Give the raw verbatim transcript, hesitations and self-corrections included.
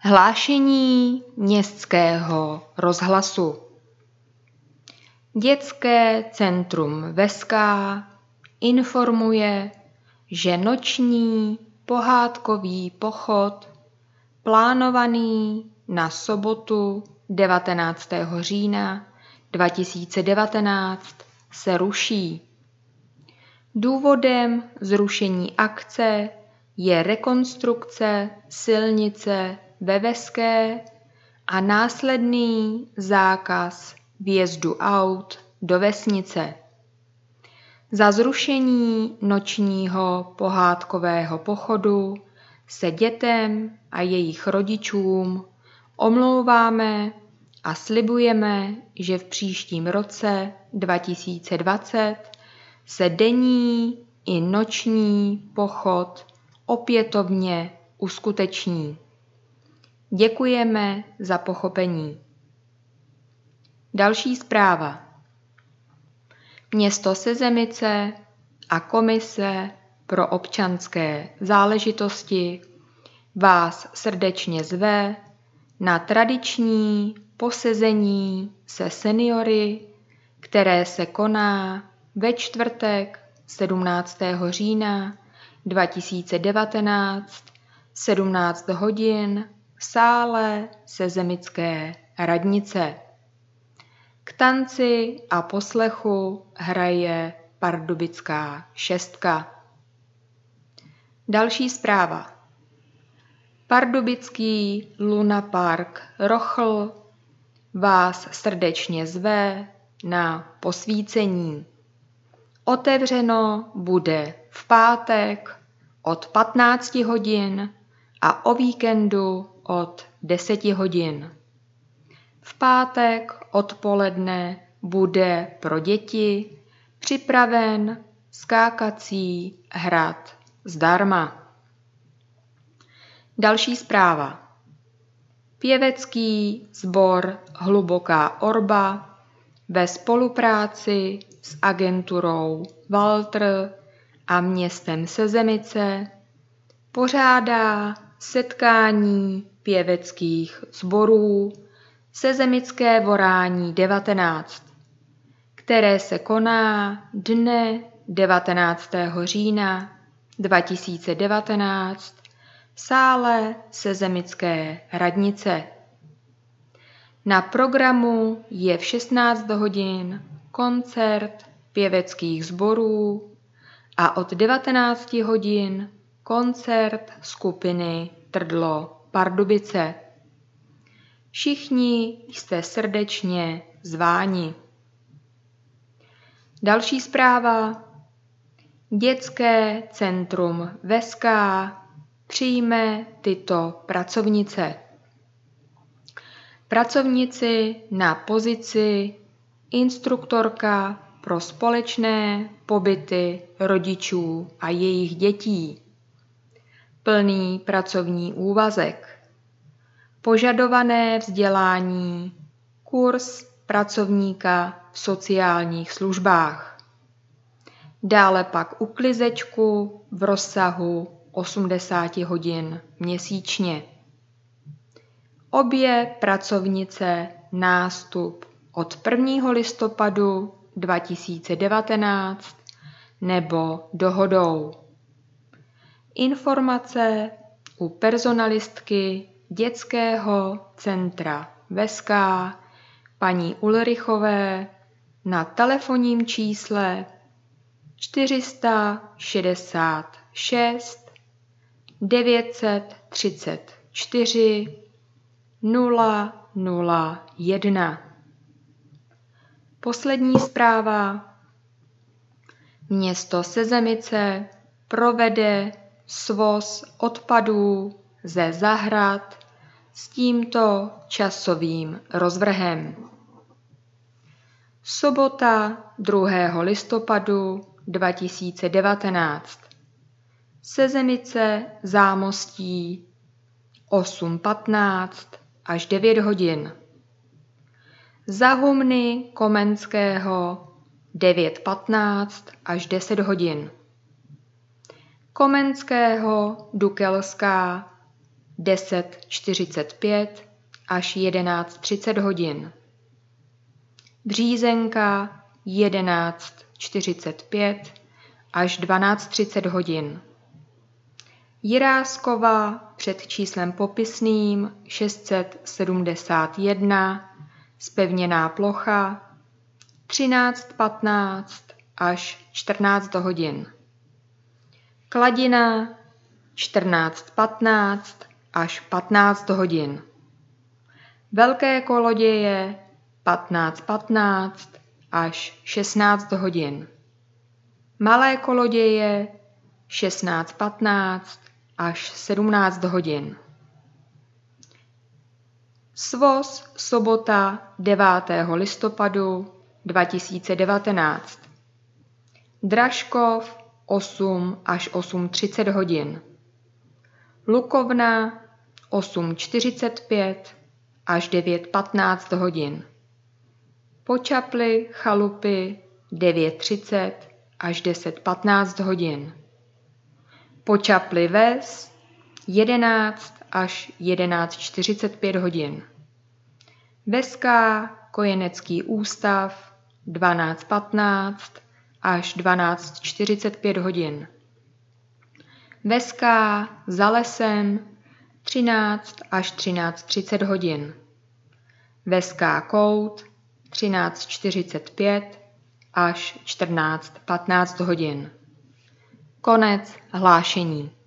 Hlášení městského rozhlasu. Dětské centrum Veská informuje, že noční pohádkový pochod plánovaný na sobotu devatenáctého října dva tisíce devatenáct se ruší. Důvodem zrušení akce je rekonstrukce silnice ve Veské a následný zákaz vjezdu aut do vesnice. Za zrušení nočního pohádkového pochodu se dětem a jejich rodičům omlouváme a slibujeme, že v příštím roce dva tisíce dvacet se denní i noční pochod opětovně uskuteční. Děkujeme za pochopení. Další zpráva. Město Sezemice a Komise pro občanské záležitosti vás srdečně zve na tradiční posezení se seniory, které se koná ve čtvrtek sedmnáctého října dva tisíce devatenáct sedmnáct hodin v sále Sezemické radnice. K tanci a poslechu hraje Pardubická šestka. Další zpráva. Pardubický lunapark Rochl vás srdečně zve na posvícení. Otevřeno bude v pátek od patnácti hodin a o víkendu od deseti hodin. V pátek odpoledne bude pro děti připraven skákací hrad zdarma. Další zpráva. Pěvecký sbor Hluboká Orba ve spolupráci s agenturou Walter a městem Sezemice pořádá setkání pěveckých sborů Sezemické vorání devatenáct, které se koná dne devatenáctého října dva tisíce devatenáct v sále Sezemické radnice. Na programu je v šestnáct hodin koncert pěveckých sborů a od devatenácti hodin koncert skupiny Trdlo Pardubice. Všichni jste srdečně zváni. Další zpráva. Dětské centrum Veská přijme tyto pracovnice. Pracovnici na pozici instruktorka pro společné pobyty rodičů a jejich dětí. Plný pracovní úvazek. Požadované vzdělání, kurz pracovníka v sociálních službách. Dále pak uklizečku v rozsahu osmdesát hodin měsíčně. Obě pracovnice nástup od prvního listopadu dva tisíce devatenáct nebo dohodou. Informace u personalistky Dětského centra Veská paní Ulrichové na telefonním čísle čtyři šedesát šest devět set třicet čtyři nula nula jedna. Poslední zpráva. Město Sezemice provede svoz odpadů ze zahrad s tímto časovým rozvrhem. Sobota druhého listopadu dva tisíce devatenáct. Sezemice Zámostí osm patnáct až devět hodin. Za Humny Komenského devět patnáct až deset hodin. Komenského Dukelská deset čtyřicet pět až jedenáct třicet hodin. Břízenka jedenáct čtyřicet pět až dvanáct třicet hodin. Jiráskova před číslem popisným šest set sedmdesát jedna, zpevněná plocha třináct patnáct až čtrnáct hodin. Kladina čtrnáct patnáct až patnáct hodin. Velké koloděje patnáct patnáct až šestnáct hodin. Malé koloděje šestnáct patnáct až sedmnáct hodin. Svoz sobota devátého listopadu dva tisíce devatenáct. Dražkov osm až osm třicet hodin. Lukovna osm čtyřicet pět až devět patnáct hodin. Počapli chalupy devět třicet až deset patnáct hodin. Počapli ves jedenáct až jedenáct čtyřicet pět hodin. Veská kojenecký ústav dvanáct patnáct až dvanáct čtyřicet pět hodin. Veská za lesem třináct až třináct třicet hodin. Veská kout třináct čtyřicet pět až čtrnáct patnáct hodin. Konec hlášení.